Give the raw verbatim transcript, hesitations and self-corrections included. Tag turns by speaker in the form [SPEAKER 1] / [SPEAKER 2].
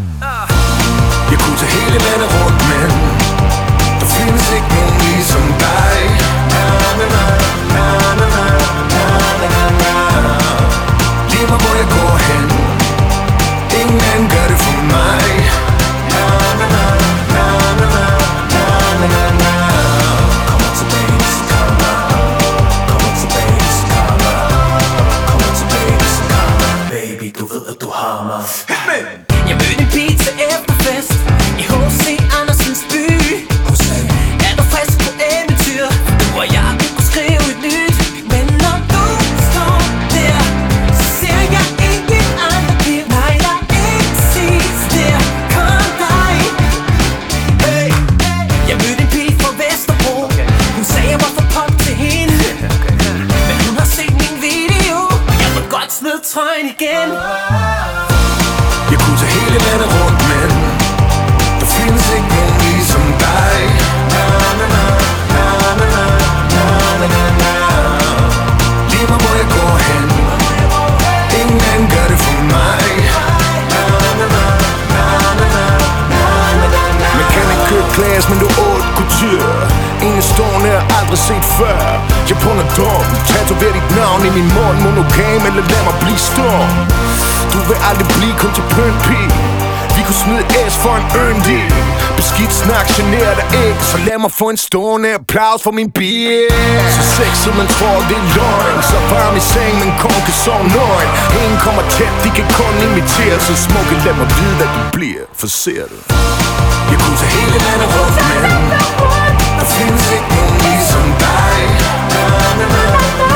[SPEAKER 1] Jeg kunne tage hele landet rundt, men der findes ikke nogen ligesom dig. Na, na, na, na, na, na, na, na, na. Lige mig hvor jeg går hen, ingen anden gør det for mig. Na, na, na, na, na, na, na, na, na. Kommer tilbage til Carla, kommer tilbage til Carla, kommer tilbage til Carla. Baby, du ved at du har mig.
[SPEAKER 2] Jeg mødte en pige til efterfest i H C Andersens by. Er du frisk på eventyr? Du og jeg kunne skrive et nyt. Men når du står der, så ser jeg ingen andre piger. Nej, der ikke ses der. Kom dig. Hey. Jeg mødte en pige fra Vesterbro. Hun sagde jeg var for pop til hende. Men hun har set min video, og jeg må godt smide trøjen igen.
[SPEAKER 1] Jeg kunne tage hele landet rundt, men der findes ikke nogen ligesom dig. Na, na, na, na, na, na, na, na, na. Lige mig hvor jeg går hen, ingen anden gør det for mig. Na, na, na, na, na, na, na, na, na. Man kan ikke købe glas, men du er haute couture. Enestående er aldrig set før. Jeg bunder dum, tatover dit navn i min mund. Monogam eller lad mig blive stum. Du vil aldrig blive kun til pynt pige. Vi kunne smide æs for en yndig. Beskidt snak, generer dig ikke. Så lad mig få en stående applaus for min bil. Så sexet man tror det er løgn. Så varm i seng, men kun kan sove nøgen. Ingen kommer tæt, de kan kun imitere. Så smukke, lad mig vide hvad du bliver. For ser du, jeg kunne tage hele landet rundt, men der findes ikke nogen ligesom dig. Na, na, na, na.